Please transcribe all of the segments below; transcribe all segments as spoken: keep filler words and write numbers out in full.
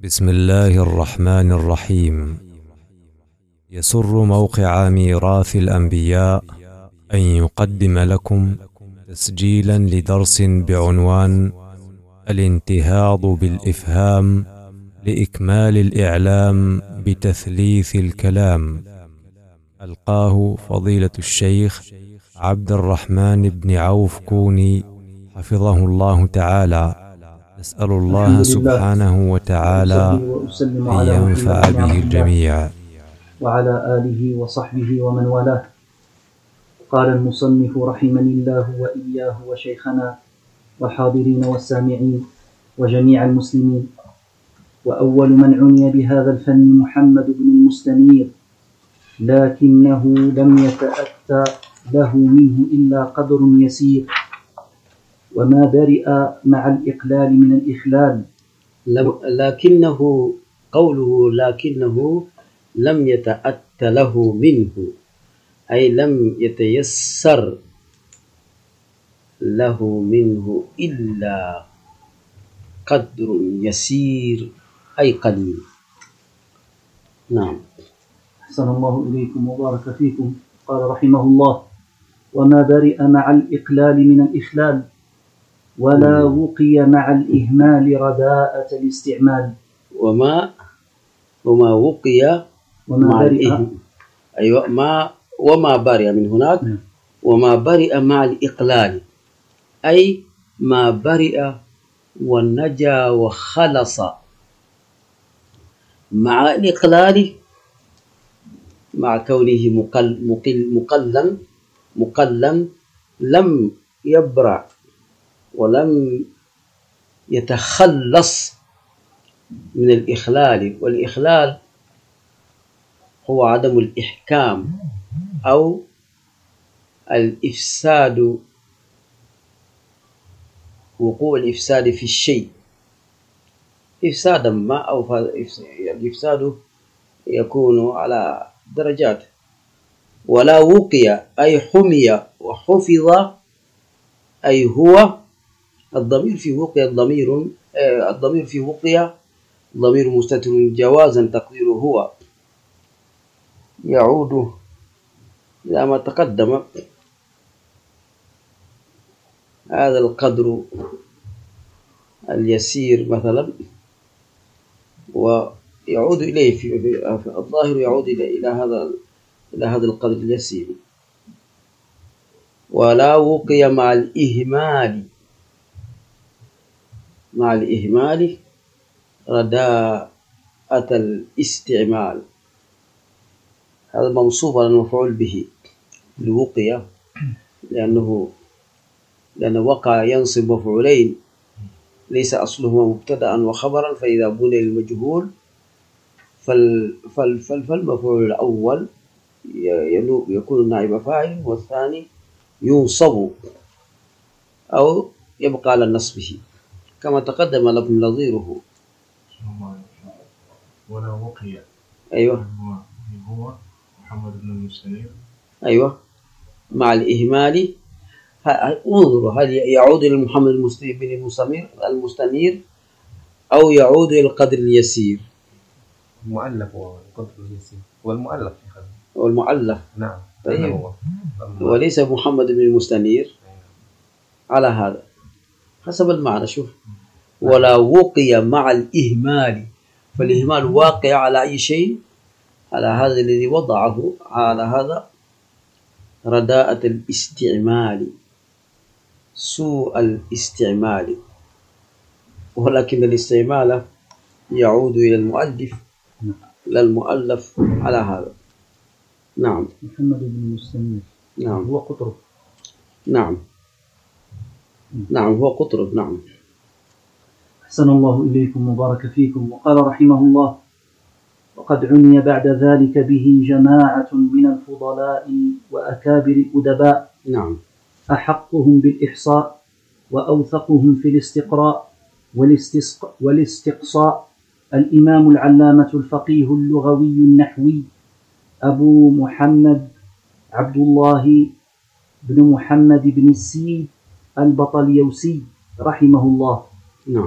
بسم الله الرحمن الرحيم. يسر موقع ميراث الأنبياء أن يقدم لكم تسجيلا لدرس بعنوان الانتهاض بالإفهام لإكمال الإعلام بتثليث الكلام، ألقاه فضيلة الشيخ عبد الرحمن بن عوف كوني حفظه الله تعالى. نسأل الله سبحانه وتعالى أن ينفع به الجميع وعلى آله وصحبه ومن والاه. قال المصنف رحمني الله وإياه وشيخنا والحاضرين والسامعين وجميع المسلمين. وأول من عني بهذا الفن محمد بن المستنير، لكنه لم يتأتى له منه إلا قدر يسير، وما برئ مع الإقلال من الإخلال. لكنه قوله لكنه لم يتأت له منه أي لم يتيسر له منه إلا قدر يسير أي قليل. نعم. أحسن الله إليكم وبارك فيكم. قال رحمه الله: وما برئ مع الإقلال من الإخلال، ولا وقي مع الإهمال رداءة الاستعمال. وما وما وقي وما مع برئ الإهمال، أيوة ما وما برئ من هناك. نعم. وما برئ مع الإقلال أي ما برئ ونجا وخلص مع الإقلال، مع كونه مقل مقل مقلا مقلا لم يبرع ولم يتخلص من الإخلال. والإخلال هو عدم الإحكام أو الإفساد، وقوع الإفساد في الشيء إفسادا ما، أو الإفساد يكون على درجات. ولا وقي أي حمي وحفظ، أي هو الضمير في وقي الضمير الضمير في وقي ضمير مستتر جوازا تقديره هو يعود إلى ما تقدم. هذا القدر اليسير مثلا، ويعود إليه في الظاهر، يعود إلى هذا إلى هذا القدر اليسير. ولا وقي مع الإهمال، مع الإهمال رداءة الاستعمال. هذا منصوب على المفعول به لوقي، لأنه لأن وقع ينصب مفعولين، ليس أصلهما مبتدأ وخبرا، فإذا بني المجهول فال فال فال فالمفعول الأول يكون نائب فاعل، والثاني ينصب أو يبقى على نصبه كما تقدم لكم نظيره. ولا وقي، أيوة هو محمد بن المستنير، أيوة مع الإهمال. انظروا، هل يعود إلى محمد بن المستنير أو يعود إلى القدر اليسير؟ المؤلف هو القدر اليسير، والمؤلف والمؤلف نعم. طيب. وليس محمد بن المستنير على هذا حسب المعنى. شوف، ولا وقي مع الإهمال، فالإهمال واقع على أي شيء؟ على هذا الذي وضعه، على هذا رداءة الاستعمال، سوء الاستعمال. ولكن الاستعمال يعود إلى المؤلف لا المؤلف على هذا. نعم. محمد بن المستنير نعم هو قطرب. نعم نعم هو قطرب. نعم. أحسن الله إليكم وبارك فيكم. وقال رحمه الله: وقد عني بعد ذلك به جماعة من الفضلاء وأكابر الأدباء، نعم. أحقهم بالإحصاء وأوثقهم في الاستقراء والاستقصاء، الإمام العلامة الفقيه اللغوي النحوي أبو محمد عبد الله بن محمد بن السيد البطليوسي رحمه الله. نعم.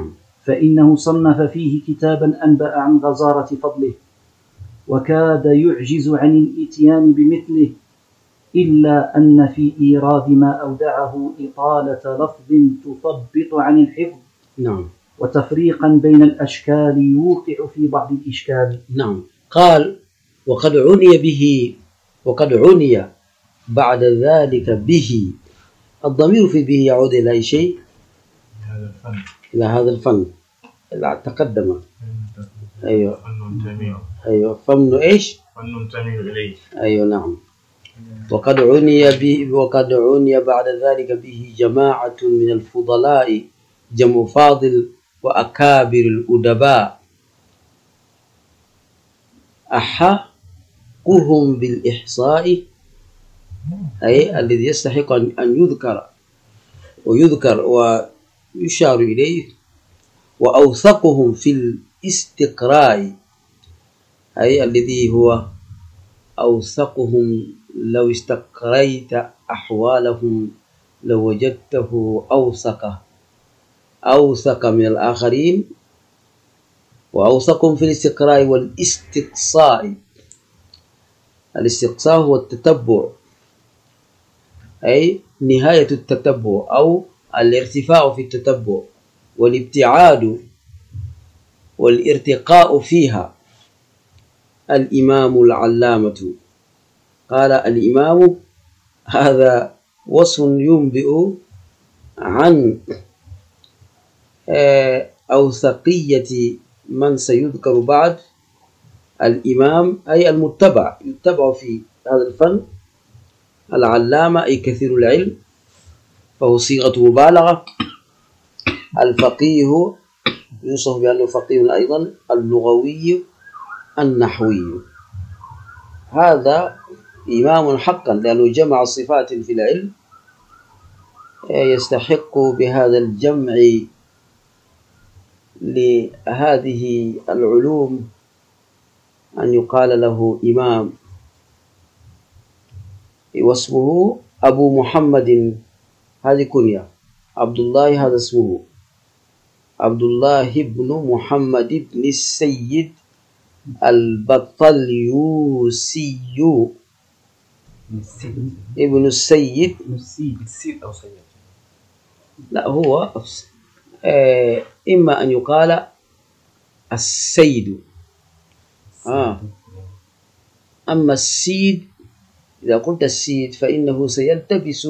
فإنه صنف فيه كتابا أنبأ عن غزارة فضله، وكاد يعجز عن الإتيان بمثله، إلا أن في إيراد ما أودعه إطالة لفظ تثبط عن الحفظ، نعم، وتفريقا بين الأشكال يوقع في بعض الإشكال. نعم. قال وقد عني به، وقد عني بعد ذلك به. الضمير في به يعود إلى أي شيء؟ هذا الفن. إلى هذا الفن اللي تقدم. أيوة، فن تميل. أيوة، فمن إيش؟ فن تميل إليه. أيوة، نعم. وقد عني به، وقد عني بعد ذلك به جماعة من الفضلاء، جمع فاضل وأكابر الأدباء، أحقهم بالإحصاء، أي الذي يستحق أن يذكر ويذكر ويشار إليه، وأوثقهم في الاستقراء، أي الذي هو أوثقهم. لو استقريت أحوالهم لوجدته أوثق أوثق من الآخرين، وأوثقهم في الاستقراء والاستقصاء. الاستقصاء هو التتبع، أي نهاية التتبع أو الارتفاع في التتبع، والابتعاد والارتقاء فيها. الإمام العلامة، قال الإمام هذا وصف ينبئ عن أوثقية من سيذكر بعد. الإمام أي المتبع، يتبع في هذا الفن. العلامة أي كثير العلم، فهو صيغة مبالغة. الفقيه يوصف بأنه فقيه أيضا، اللغوي النحوي. هذا إمام حقا لأنه جمع صفات في العلم، يستحق بهذا الجمع لهذه العلوم أن يقال له إمام. واسمه أبو محمد، هذه كنية. عبد الله هذا اسمه عبد الله بن محمد بن السيد البطليوسي ابن السيد. السيد أو سيد؟ لا، هو آه إما أن يقال السيد، آه. أما السيد، إذا قلت السيد فإنه سيلتبس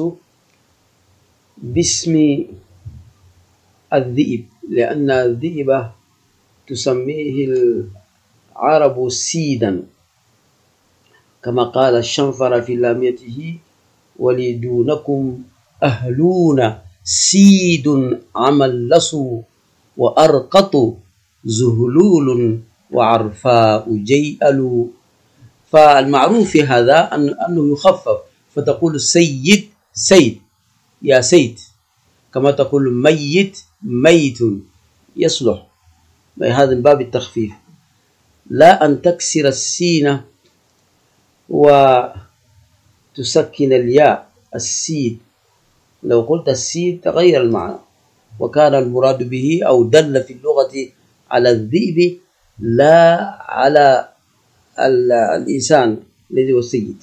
باسم الذئب، لأن الذئب تسميه العرب سيدا، كما قال الشنفر في لاميته: ولدونكم أهلون سيد عملصوا وأرقط زهلول وعرفاء جيئل. فالمعروف في هذا أنه يخفف، فتقول السيد سيد، يا سيد، كما تقول ميت ميت، يصلح. هذا من باب التخفيف، لا أن تكسر السين وتسكن الياء. السيد، لو قلت السيد تغير المعنى، وكان المراد به أو دل في اللغة على الذئب لا على الإنسان الذي هو السيد.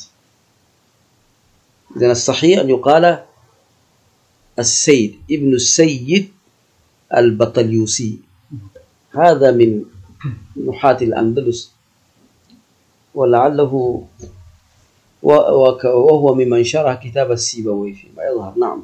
إذن الصحيح أن يقال السيد ابن السيد البطليوسي. هذا من نحاة الأندلس، ولعله وهو ممن شرح كتاب السيبوي فيما يظهر. نعم،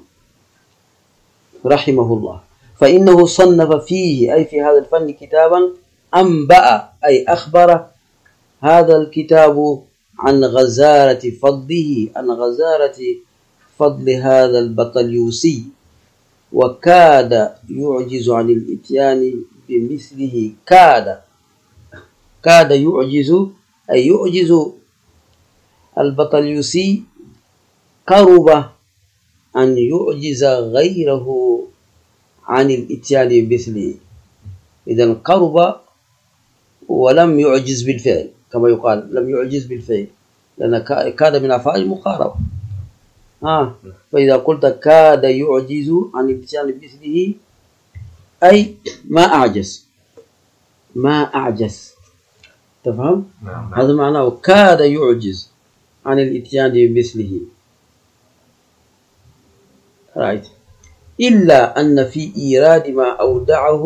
رحمه الله. فإنه صنف فيه، أي في هذا الفن، كتابا أنبأ أي أخبر هذا الكتاب عن غزارة فضله، عن غزارة فضل هذا البطليوسي، وكاد يعجز عن الإتيان بمثله. كاد كاد يعجز أي يعجز البطليوسي، قرب أن يعجز غيره عن الإتيان بمثله. إذن قرب ولم يعجز بالفعل، كما يقال لم يعجز بالفعل، لأن كاد من أفعال المقاربة. آه. فإذا قلت كاد يعجز عن الإتيان بمثله أي ما أعجز، ما أعجز، تفهم؟ نعم. هذا معناه كاد يعجز عن الاتيان بمثله. رأيت؟ إلا أن في إيراد ما أودعه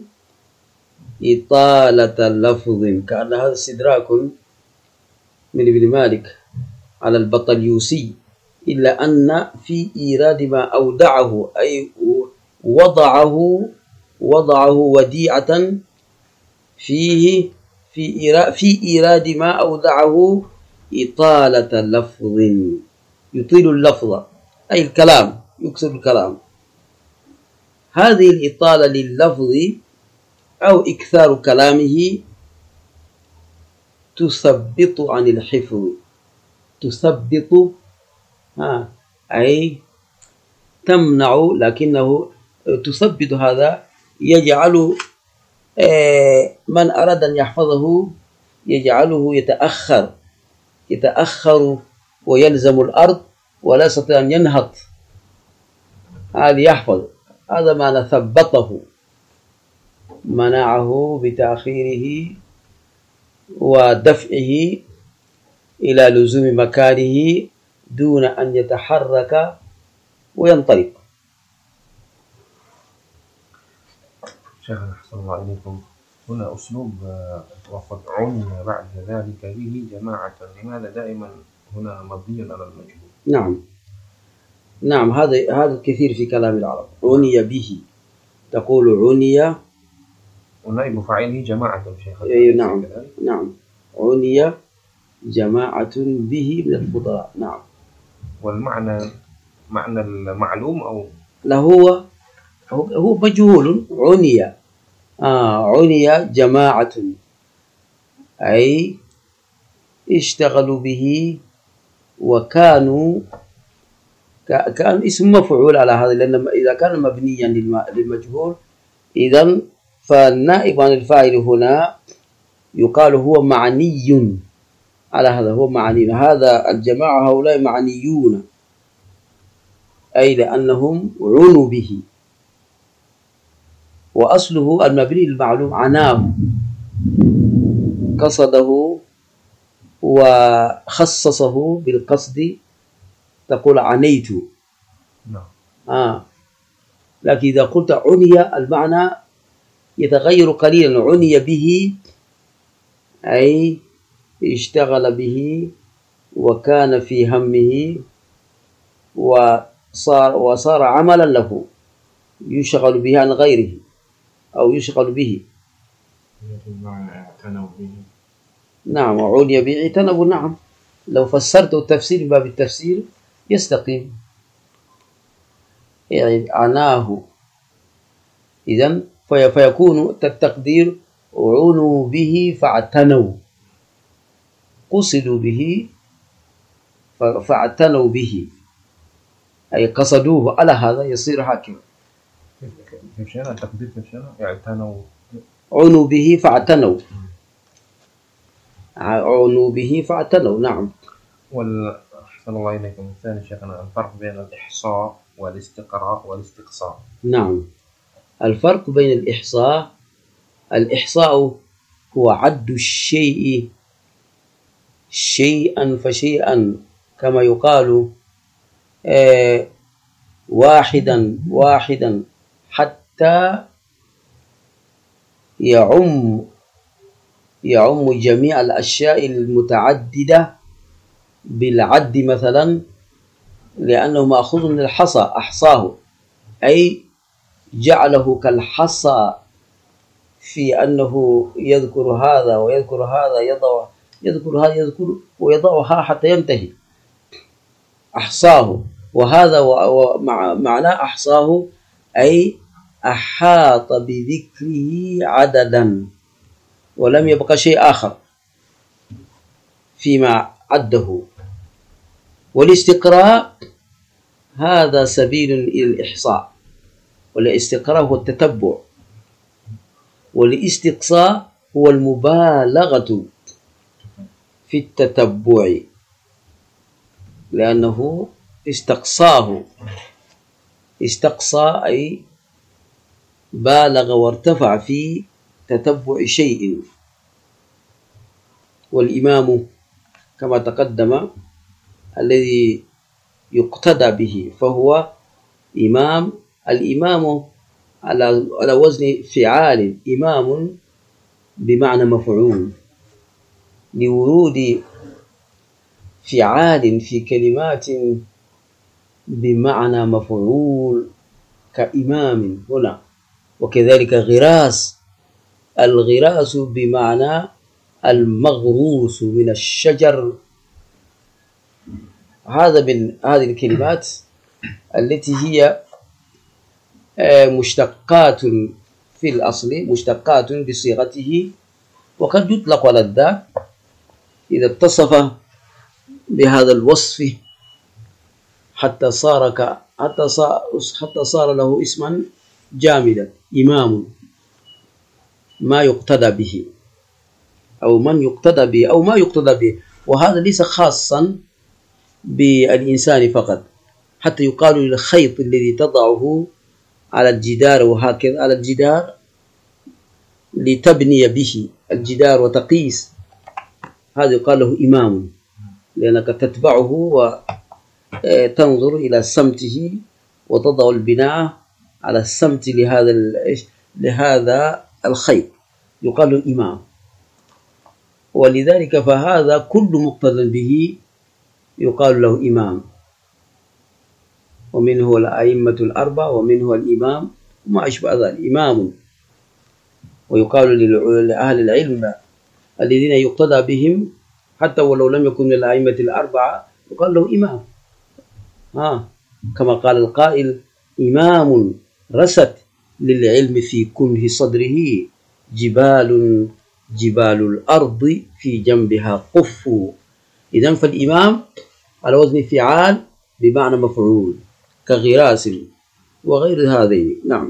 إطالة لفظ، كأن هذا استدراك من ابن مالك على البطليوسي. إلا أن في إيراد ما أودعه أي وضعه وضعه وديعة فيه في إيراد في إيراد ما أودعه إطالة لفظ، يطيل اللفظ أي الكلام، يكسر الكلام. هذه الإطالة لللفظ أو إكثار كلامه تثبط عن الحفظ، تثبط ها أي تمنع، لكنه تثبت هذا يجعل من أراد أن يحفظه يجعله يتأخر يتأخر ويلزم الأرض ولا يستطيع أن ينهض هذا يحفظ. هذا ما نثبطه، منعه بتأخيره ودفعه إلى لزوم مكانه دون أن يتحرك وينطلق. شيخنا أحسن الله إليكم، هنا أسلوب وقد عني بعد ذلك به جماعة، لماذا دائما هنا مبني على المجهول؟ نعم نعم، هذا هذا كثير في كلام العرب، عني به، تقول عني ونائب فاعله جماعة شيخ. أي نعم نعم، عني جماعة به من الفضلاء. نعم. والمعنى معنى المعلوم أو لا، هو هو مجهول. عني آه عني جماعة أي اشتغلوا به وكانوا كان اسم مفعول على هذا، لأن إذا كان مبنيا للمجهول إذن فالنائب عن الفاعل هنا يقال هو معني على هذا، هو معني. هذا الجماعة هؤلاء معنيون أي لأنهم عنوا به، وأصله المبني للمعلوم عناه، قصده وخصصه بالقصد، تقول عنيت. نعم. آه. لكن إذا قلت عني المعنى يتغير قليلا. عني به أي اشتغل به وكان في همه وصار وصار عملا له يشغل به عن غيره أو يشغل به. اعتنوا به. نعم، وعني به اعتنوا. نعم، لو فسرت التفسير باب التفسير يستقيم، يعني عناه. إذن فيكون التقدير عنوا به فاعتنوا، قصدوا به فاعتنوا به أي قصدوه. على هذا يصير حاكما. كيف شئنا التقدير؟ كيف شئنا اعتنوا، عنوا به فاعتنوا، عنوا به فاعتنوا. نعم. والأحسن الله إليكم الثاني شيخنا، الفرق بين الإحصاء والاستقراء والاستقصاء. نعم، الفرق بين الإحصاء، الإحصاء هو عد الشيء شيئا فشيئا، كما يقال آه واحدا واحدا حتى يعم يعم جميع الأشياء المتعددة بالعد مثلا، لأنه مأخوذ من الحصى، أحصاه أي جعله كالحصى في أنه يذكر هذا ويذكر هذا، يضع يذكر هذا يذكر ويضعها حتى ينتهي. أحصاه، وهذا ومعنى أحصاه أي أحاط بذكره عددا ولم يبقى شيء آخر فيما عده. والاستقراء هذا سبيل إلى الإحصاء، والاستقراء هو التتبع، والاستقصاء هو المبالغة في التتبع، لأنه استقصاه. استقصى أي بالغ وارتفع في تتبع شيء. والإمام كما تقدم الذي يقتدى به فهو إمام. الإمام على على وزن فعال، إمام بمعنى مفعول، لورود فعال في كلمات بمعنى مفعول كإمام هنا. وكذلك غراس، الغراس بمعنى المغروس من الشجر. هذا من هذه الكلمات التي هي مشتقات في الأصل، مشتقات بصيغته، وقد يطلق على الذات إذا اتصف بهذا الوصف حتى صار ك حتى صار حتى صار له اسما جامدا، إمام، ما يقتدى به أو من يقتدى به أو ما يقتدى به. وهذا ليس خاصا بالإنسان فقط، حتى يقال للخيط الذي تضعه على الجدار وهكذا على الجدار لتبني به الجدار وتقيس، هذا يقال له إمام، لأنك تتبعه وتنظر إلى سمته وتضع البناء على السمت لهذا لهذا الخيط، يقال له إمام. ولذلك فهذا كل مقتدى به يقال له إمام، ومنه الأئمة الأربعة ومنه الإمام وما أشبه ذلك إمام. ويقال لأهل العلم الذين يقتدى بهم حتى ولو لم يكن من الأئمة الأربعة يقال له إمام. ها كما قال القائل: إمام رست للعلم في كنه صدره، جبال جبال الأرض في جنبها قف. إذن فالإمام على وزن فعال بمعنى مفعول كغراس وغير هذين. نعم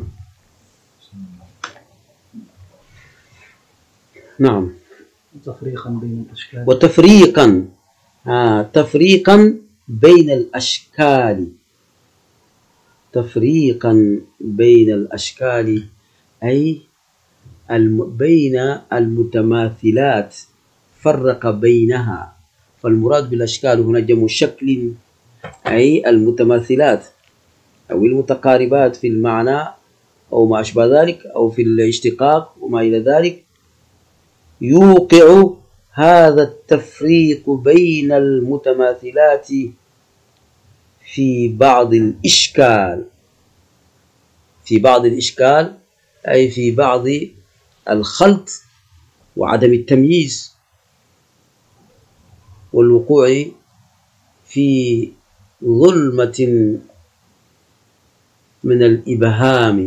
نعم. تفريقا بين الأشكال. وتفريقا آه تفريقا بين الأشكال، تفريقا بين الأشكال أي الم... بين المتماثلات، فرق بينها. فالمراد بالأشكال هنا جمع شكل، أي المتماثلات أو المتقاربات في المعنى أو ما أشبه ذلك أو في الاشتقاق وما إلى ذلك. يوقع هذا التفريق بين المتماثلات في بعض الإشكال، في بعض الإشكال أي في بعض الخلط وعدم التمييز والوقوع في ظلمة من الإبهام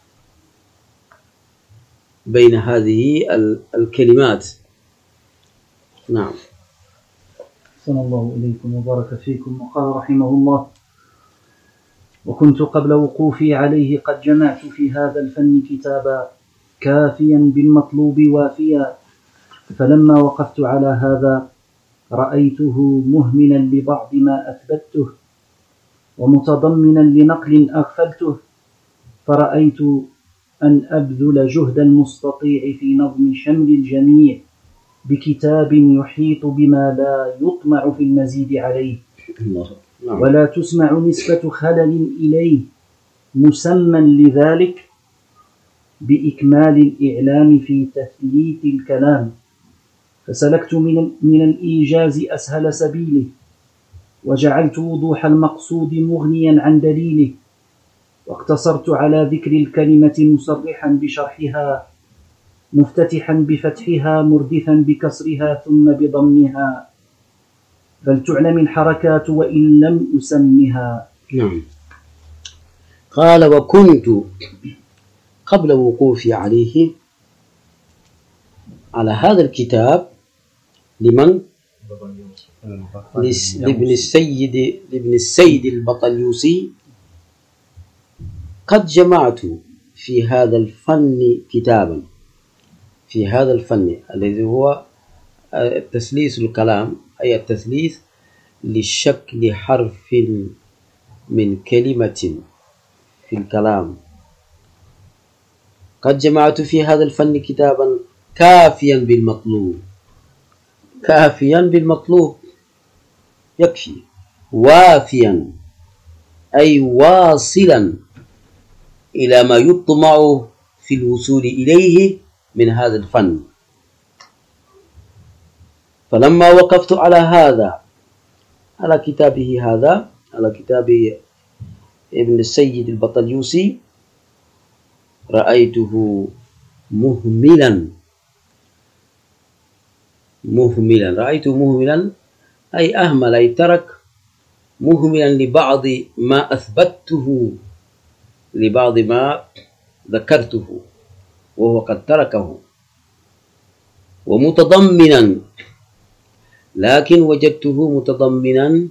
بين هذه الكلمات. نعم. أحسن الله إليكم وبارك فيكم. وقال رحمه الله: وكنت قبل وقوفي عليه قد جمعت في هذا الفن كتابا كافيا بالمطلوب وافيا، فلما وقفت على هذا رأيته مهملا لبعض ما أثبته ومتضمنا لنقل أغفلته، فرأيت أن أبذل جهد المستطيع في نظم شمل الجميع بكتاب يحيط بما لا يطمع في المزيد عليه، ولا تسمع نسبة خلل إليه، مسمى لذلك بإكمال الإعلام في تثليث الكلام. فسلكت من, من الإيجاز أسهل سبيله، وجعلت وضوح المقصود مغنيا عن دليله، واقتصرت على ذكر الكلمة مصرحا بشرحها، مفتتحا بفتحها، مردفا بكسرها ثم بضمها، فلتعلم الحركات وإن لم أسمها. نعم. قال: وكنت قبل وقوفي عليه على هذا الكتاب لمن؟ لابن السيد لابن السيد البطليوسي، قد جمعت في هذا الفن كتابا، في هذا الفن الذي هو تثليث الكلام، أي التثليث لشكل حرف من كلمة في الكلام. قد جمعت في هذا الفن كتابا كافيا بالمطلوب. كافيا بالمطلوب يكفي، وافيا أي واصلا إلى ما يطمع في الوصول إليه من هذا الفن. فلما وقفت على هذا، على كتابه هذا، على كتاب ابن السيد البطليوسي، رأيته مهملا مهملا رأيته مهملا أي أهمل، أي ترك، مهملا لبعض ما أثبته، لبعض ما ذكرته، وهو قد تركه، ومتضمنا، لكن وجدته متضمنا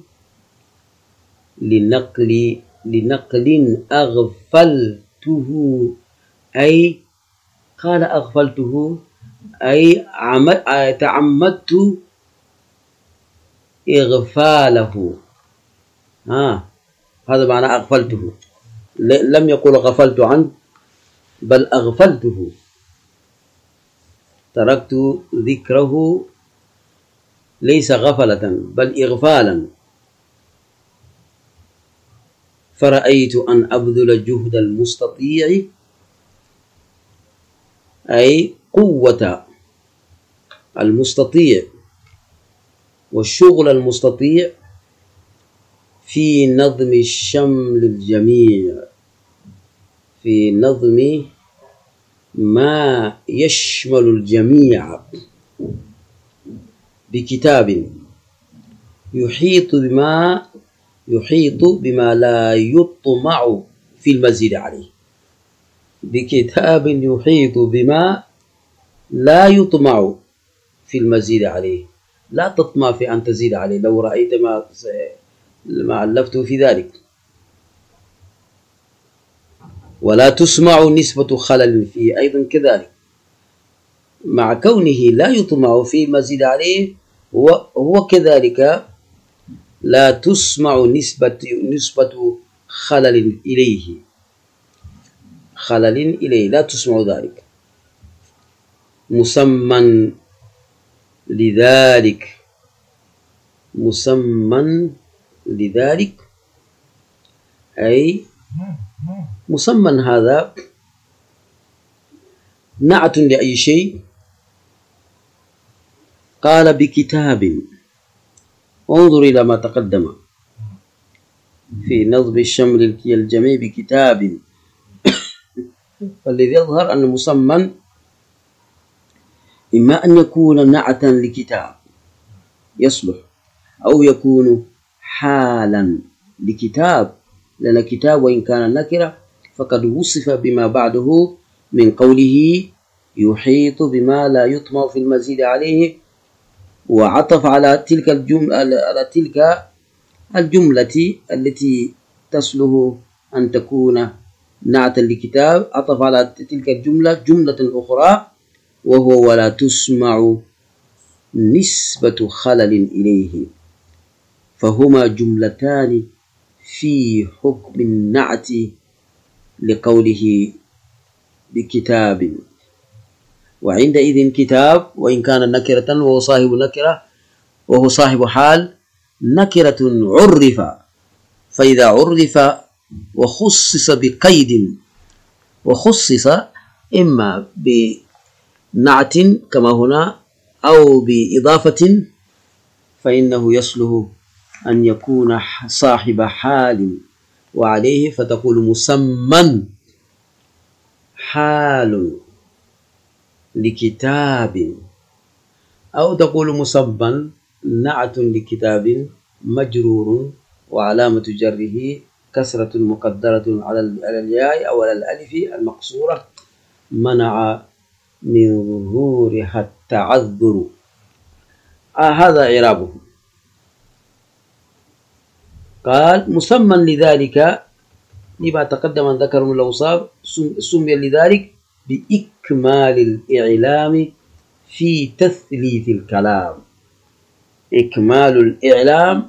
لنقل لنقل أغفلته، أي قال أغفلته أي تعمدت إغفاله. آه هذا معنى أغفلته، لم يقل غفلت عنه بل أغفلته، تركت ذكره ليس غفلة بل إغفالا. فرأيت أن أبذل جهد المستطيع، أي قوة المستطيع والشغل المستطيع في نظم الشمل الجميع، في نظم ما يشمل الجميع بكتاب يحيط بما يحيط بما لا يطمع في المزيد عليه، بكتاب يحيط بما لا يطمع في المزيد عليه. لا تطمع في أن تزيد عليه لو رأيت ما ما ألفته في ذلك. ولا تسمع نسبة خلل فيه أيضا كذلك، مع كونه لا يطمع في المزيد عليه، هو كذلك لا تسمع نسبة نسبة خلل إليه، خلل إليه لا تسمع ذلك. مسمى لذلك، مسمى لذلك أي مسمى هذا نعت لأي شيء. قال بكتاب، انظر إلى ما تقدم في نظم الشمل الجميع بكتاب. فالذي يظهر أن مسمى إما أن يكون نعتا لكتاب يصلح، أو يكون حالا لكتاب، لأن كتاب وإن كان نكرة فقد وصف بما بعده من قوله يحيط بما لا يطمع في المزيد عليه، وعطف على تلك الجملة على تلك الجملة التي تصلح أن تكون نعتا لكتاب، عطف على تلك الجملة جملة أخرى وهو ولا تسمع نسبة خلل إليه. فهما جملتان في حكم النعت لقوله بكتاب. وعندئذ كتاب وإن كان نكرة وهو صاحب نكرة وهو صاحب حال، نكرة عرف، فإذا عرف وخصص بقيد، وخصص إما بنعت كما هنا أو بإضافة، فإنه يصلح أن يكون صاحب حال وعليه، فتقول مسمى حال لكتاب، أو تقول مسمى نعت لكتاب مجرور وعلامة جره كسرة مقدرة على الياء أو على الألف المقصورة منع من ظهورها التعذر. آه هذا إعرابه. قال مسمى لذلك لما تقدم أن ذكر من الأوصاف، سمي لذلك بإكمال الإعلام في تثليث الكلام، إكمال الإعلام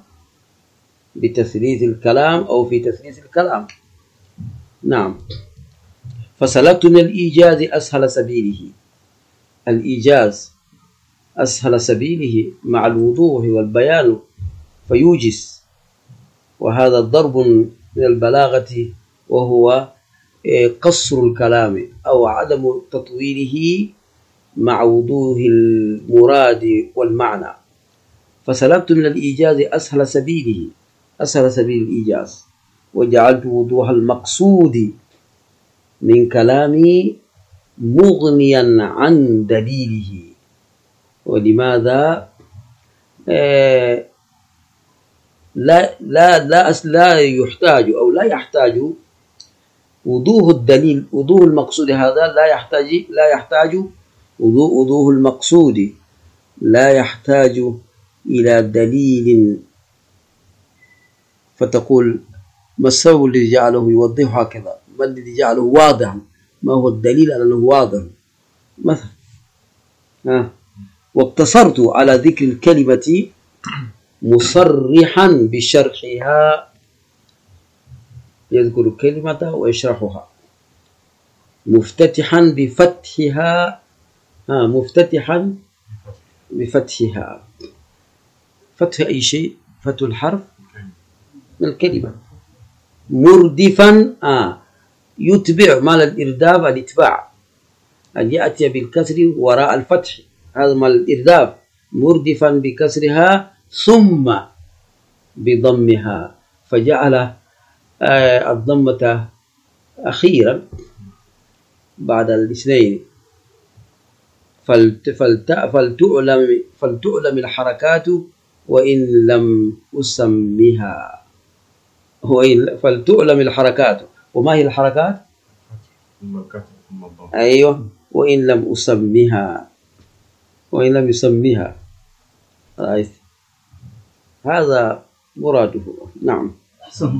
بتثليث الكلام أو في تثليث الكلام. نعم. فسلكت من الإيجاز أسهل سبيله. الإيجاز أسهل سبيله مع الوضوح والبيان فيوجز، وهذا ضرب من البلاغة، وهو قصر الكلام أو عدم تطويله مع وضوح المراد والمعنى. فسلكت من الإيجاز أسهل سبيله، أسهل سبيل الإيجاز، وجعلت وضوح المقصود من كلامي مغنيا عن دليله. ولماذا؟ آه لا لا لا لا يحتاج أو لا يحتاج وضوح الدليل، وضوح المقصود هذا لا يحتاج لا يحتاج وضوح وضوح المقصود لا يحتاج إلى دليل، فتقول ما السبب الذي جعله يوضح هكذا؟ ما الذي جعله واضحا؟ ما هو الدليل على أنه واضح؟ مثلا ها، واقتصرت على ذكر الكلمة مصرحا بشرحها، يذكر الكلمة ويشرحها، مفتتحا بفتحها، ها مفتتحا بفتحها. فتح أي شيء، فتح الحرف من الكلمة. مردفا آه يتبع مال الإرداف، الاتباع أن يأتي بالكسر وراء الفتح، هذا مال الإرداف. مردفا بكسرها ثم بضمها، فجعل آه الضمة أخيرا بعد الاثنين. فلت فلت فلتعلم فلتعلم الحركات وإن لم أسميها. فلتعلم الحركات. وما هي الحركات؟ أيوة، وإن لم أسميها، وإن لم يسميها. هذا مراده. نعم. أحسن.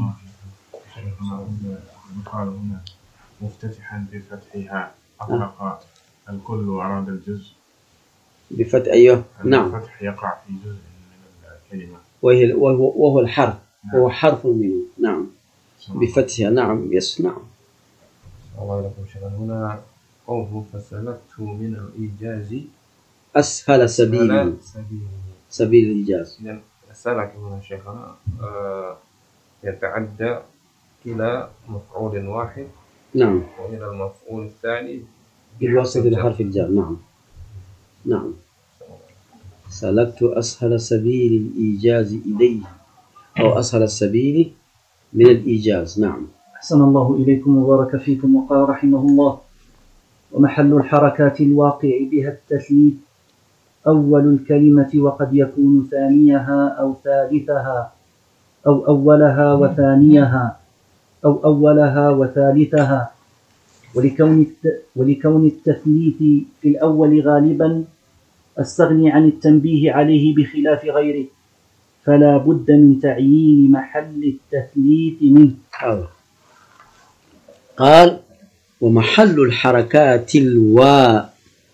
يقال هنا مفتتحا بفتحها، أطلق الكل وأراد الجزء بفتح. أيوه نعم. الفتح يقع في جزء من الكلمة، وهي وهو, وهو الحرف. نعم. هو حرف منه. نعم بفتحها. نعم يس. نعم. الله يرحمه شيخنا. هنا قوله فسلكت من الإيجاز أسهل سبيل سبيل الإيجاز. إذن سلك هنا شيخنا آه يتعدى إلى مفعول واحد. نعم. وإلى المفعول الثاني بواسطة الحرف الجار. نعم. نعم. سلكت أسهل سبيل الإيجاز إليه، أو أسهل السبيل من الإيجاز. نعم. أحسن الله إليكم وبارك فيكم. وقال رحمه الله: ومحل الحركات الواقع بها التثليث أول الكلمة، وقد يكون ثانيها أو ثالثها، أو أولها وثانيها، أو أولها وثالثها. ولكون ولكون التثليث في الأول غالبا استغني عن التنبيه عليه بخلاف غيره، فلا بد من تعيين محل التثليث منه. قال: ومحل الحركات الواقع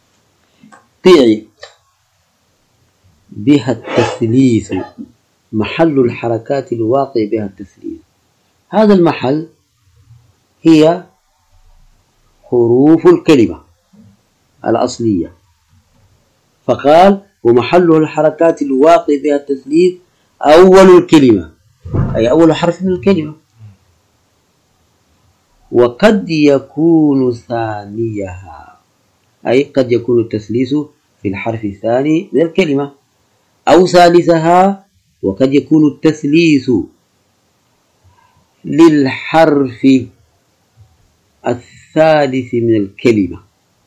بها التثليث. محل الحركات الواقع بها التثليث، هذا المحل هي حروف الكلمة الأصلية. فقال: ومحل الحركات الواقع بها التثليث أول الكلمة، أي أول حرف من الكلمة. وقد يكون ثانيها، أي قد يكون التثليث في الحرف الثاني من الكلمة، أو ثالثها، وقد يكون التثليث للحرف الثالث من الكلمة.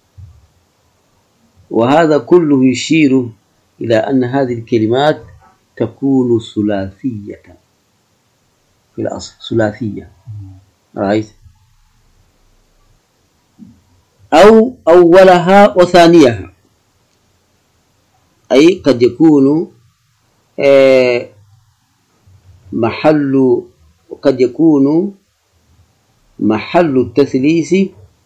وهذا كله يشير إلى أن هذه الكلمات تكون ثلاثية في الأصل، ثلاثية. رأيت؟ أو أولها وثانيها، أي قد يكون محل قد يكون محل التثليث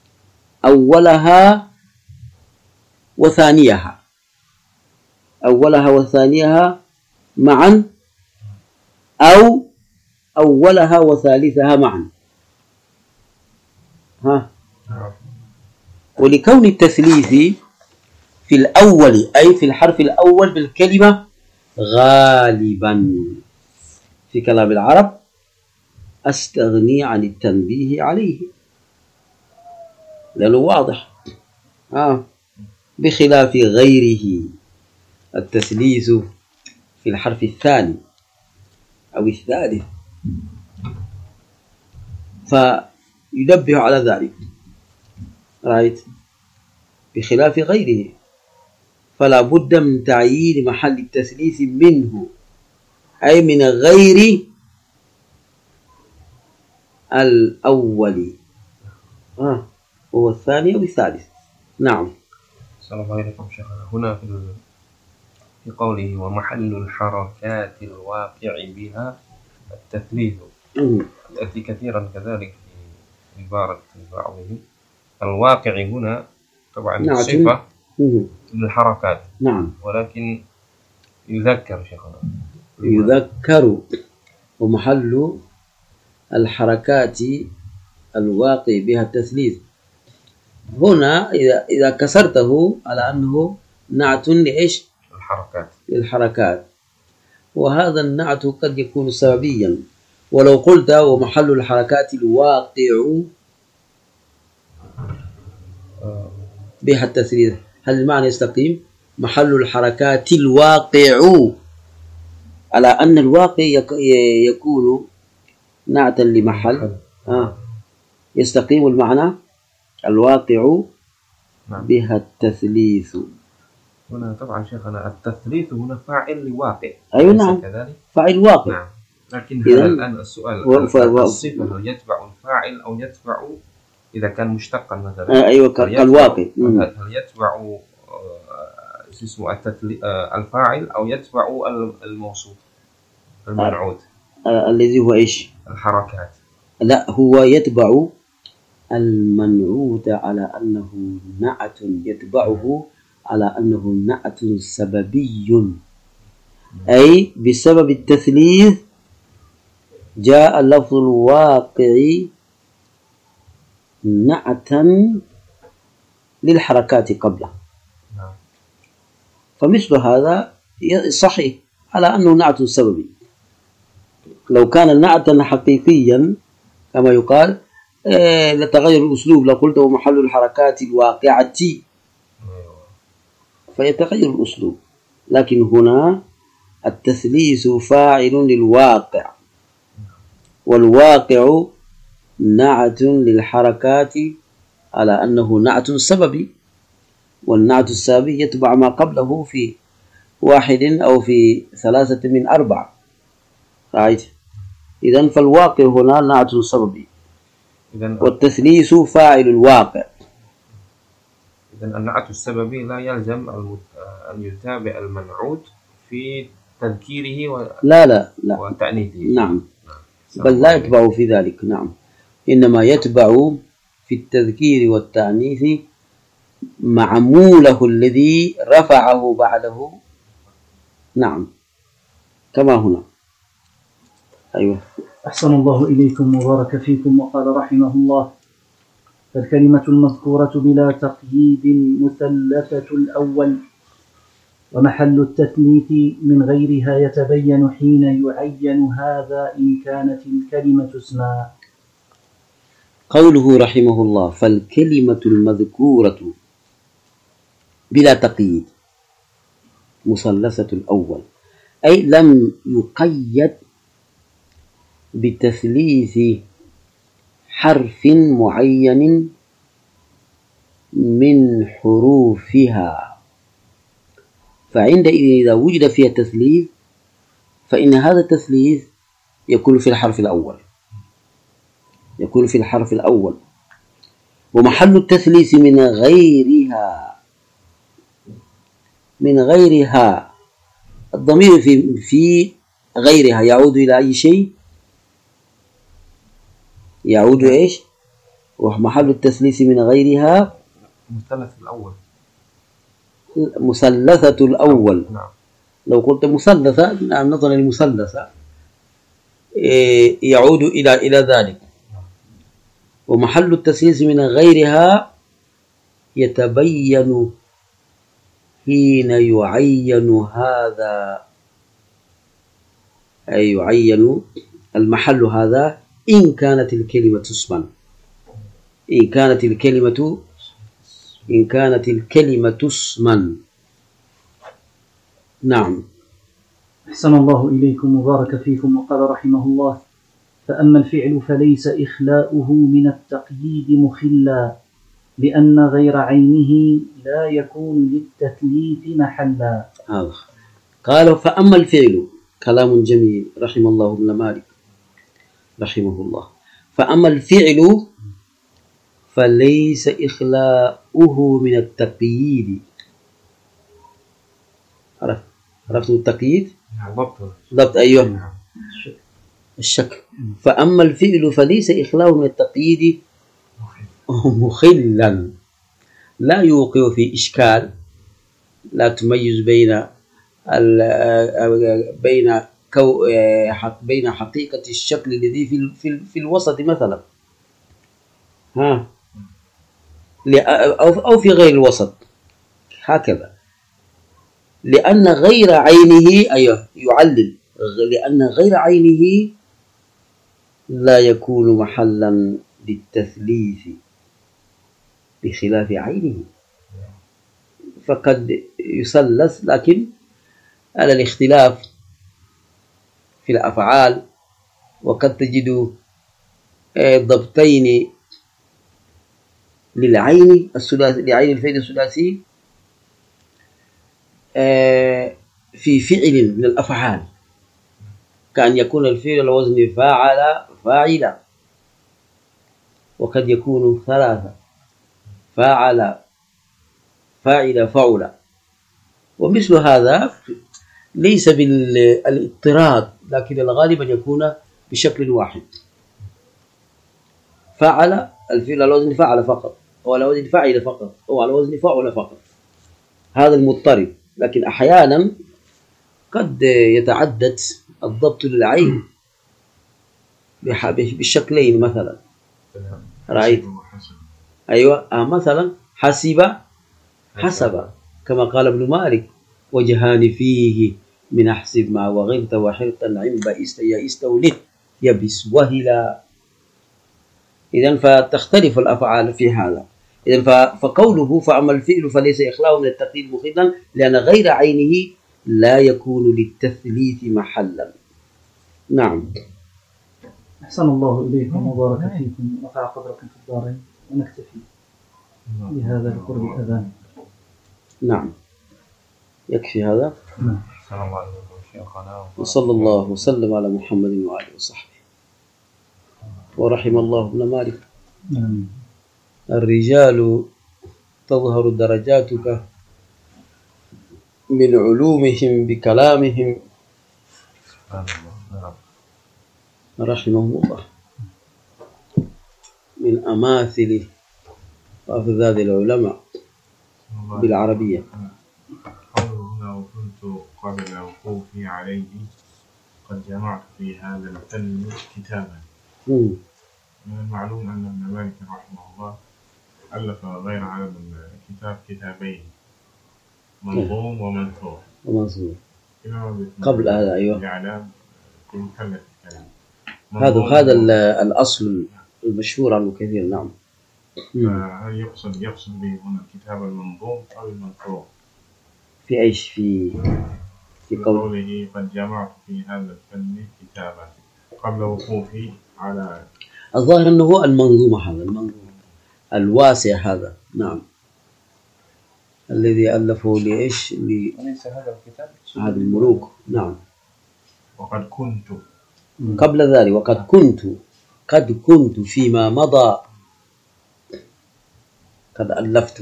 أولها وثانيها، أولها وثانيها معا، أو أولها وثالثها معا. ها ولكون التثليث في الأول أي في الحرف الأول بالكلمة غالبا في كلام العرب أستغني عن التنبيه عليه لأنه واضح. آه. بخلاف غيره التثليث في الحرف الثاني أو الثالث فينبه على ذلك، رأيت؟ بخلاف غيره فلا بد من تعيين محل التثليث منه أي من غير الأول آه. هو الثاني أو الثالث. نعم. صلى الله عليكم شيخنا. هنا في في قوله ومحل الحركات الواقع بها التثليث يأتي كثيرا كذلك في عبارة بعضهم. الواقع هنا طبعا نعم. صفة للحركات نعم، ولكن يذكر شيخنا يذكر ومحل الحركات الواقع بها التثليث. هنا إذا إذا كسرته على أنه نعت لإيش؟ الحركات للحركات، وهذا النعت قد يكون سببيا. ولو قلت ومحل الحركات الواقع بها التثليث هل المعنى يستقيم؟ محل الحركات الواقع على أن الواقع يكون نعتا لمحل آه. يستقيم المعنى الواقع بها التثليث. هنا طبعا شيخنا التثليث هنا فاعل لواقع. أيوة نعم كذلك فاعل واقع. نعم. لكن هذا الآن السؤال و... ف... الصفة هل يتبع الفاعل أو يتبع إذا كان مشتقا مثلا؟ آه أيوة كالواقع. هل يتبع اسمه التثلي... الفاعل أو يتبع الموصوف المنعوت آه. الذي هو إيش؟ الحركات. لا هو يتبع المنعوت على أنه نعت يتبعه على أنه نعت سببي أي بسبب التثليث جاء لفظ الواقع نعتا للحركات قبله. فمثل هذا صحيح على أنه نعت سببي. لو كان نعتا حقيقيا كما يقال إيه لتغير الأسلوب، لو قلت ومحل الحركات الواقعة فيتغير الأسلوب، لكن هنا التثليث فاعل للواقع والواقع نعت للحركات على أنه نعت سببي، والنعت السببي يتبع ما قبله في واحد أو في ثلاثة من أربعة. رأيت؟ إذن فالواقع هنا نعت سببي والتثليث فاعل الواقع. إذن النعت السببي لا يلزم أن يتابع المنعوت في تذكيره و... لا لا لا وتأنيثه. نعم. بل لا يتبع في ذلك. نعم. إنما يتبع في التذكير والتأنيث معموله الذي رفعه بعده. نعم كما هنا. أيوة. أحسن الله إليكم وبارك فيكم. وقال رحمه الله فالكلمة المذكورة بلا تقييد مثلثة الأول ومحل التثليث من غيرها يتبين حين يعين هذا إن كانت الكلمة اسما. قوله رحمه الله فالكلمة المذكورة بلا تقييد مثلثة الأول أي لم يقيد بتثليث حرف معين من حروفها، فعندئذ إذا وجد فيها تثليث فإن هذا التثليث يكون في الحرف الأول يكون في الحرف الأول ومحل التثليث من غيرها من غيرها الضمير في في غيرها يعود إلى أي شيء؟ يعود إيش؟ ومحل التثليث من غيرها مثلث الأول مثلثة الأول. نعم. لو قلت مثلثة نعم نظرا للمثلثة يعود إلى إلى ذلك. ومحل التثليث من غيرها يتبين حين يعين هذا، أي يعين المحل هذا إن كانت الكلمة اسما، إن كانت الكلمة إن كانت الكلمة اسما. نعم. أحسن الله إليكم وبارك فيكم. وقال رحمه الله: فأما الفعل فليس إخلاؤه من التقييد مخلا، لأن غير عينه لا يكون للتثليث محلا. هذا قال فأما الفعل، كلام جميل رحم الله ابن مالك رحمه الله. فأما الفعل فليس إخلاؤه من التقييد. عرفت عرفت التقييد؟ ضبط. أيوه الشك. فأما الفعل فليس إخلاؤه من التقييد مخلا، لا يوقع في إشكال، لا تميز بين بين كو بين حقيقة الشكل الذي في في في الوسط مثلا، ها، أو في غير الوسط هكذا، لأن غير عينه، أيوه يعلل، لأن غير عينه لا يكون محلا للتثليث بخلاف عينه، فقد يثلث لكن على الاختلاف في الأفعال. وقد تجد ضبطين للعين الثلاثي، لعين الفعل الثلاثي في فعل من الأفعال، كأن يكون الفعل على وزن فاعل فاعل، وقد يكون ثلاثة فاعل فاعل فعل. ومثل هذا ليس بالاضطراد، لكن الغالب أن يكون بشكل واحد. فعل الفعل على وزن فعل فقط، أو على وزن فاعل فقط، أو على وزن فعل فقط، هذا المضطرد. لكن أحيانا قد يتعدد الضبط للعين بالشكلين مثلا. رأيت؟ أيوة. آه مثلا حسب حسب، كما قال ابن مالك: وجهان فيه من أحسب ما وغرت وحرت العلم بئست يئست ولد يبس وهلا. إذن فتختلف الأفعال في هذا. إذن فقوله فأما الفعل فليس إخلاؤه من التقييد مخلا، لأن غير عينه لا يكون للتثليث محلا. نعم. أحسن الله إليكم وبارك فيكم ورفع قدركم في الدارين، ونكتفي بهذا لقرب الأذان. نعم يكفي هذا. نعم. وصلى الله وسلم على محمد وآله وصحبه. ورحم الله ابن مالك: الرجال تظهر درجاتك من علومهم بكلامهم. رحمه الله. من أماثل وأفذاذ العلماء بالعربية. قوله هنا: وكنت قبل وقوفي عليه قد جمعت في هذا الفن كتابا. مم. من المعلوم أن ابن مالك رحمه الله ألف غير عدد الكتاب كتابين، منظوم ومنثور. ومنثور قبل هذا. أيوة. الإعلام في محلة الكلام. هذا هذا الأصل المشهور عنه كثير. نعم. هل يقصد يقصد به هنا الكتاب المنظوم أو المنثور؟ في أيش في في قوله قد جمعت في هذا الفن كتابا قبل وقوفي على، الظاهر أنه هو المنظوم، هذا المنظوم الواسع هذا. نعم. الذي ألفه لإيش؟ وليس هذا الكتاب هذا الملوك. نعم. وقد كنت قبل ذلك، وقد كنت قد كنت فيما مضى قد ألفت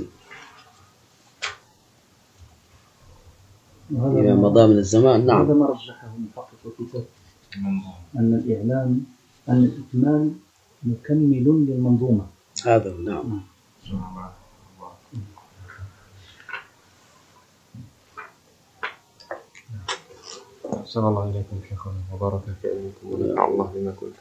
فيما مضى من الزمان. نعم. هذا ما رجحه محقق الكتاب، أن الإعلام أن الإكمال مكمل للمنظومة. هذا. نعم. أحسن الله إليكم شيخنا وبارك في علمكم ونفع الله بما كنتم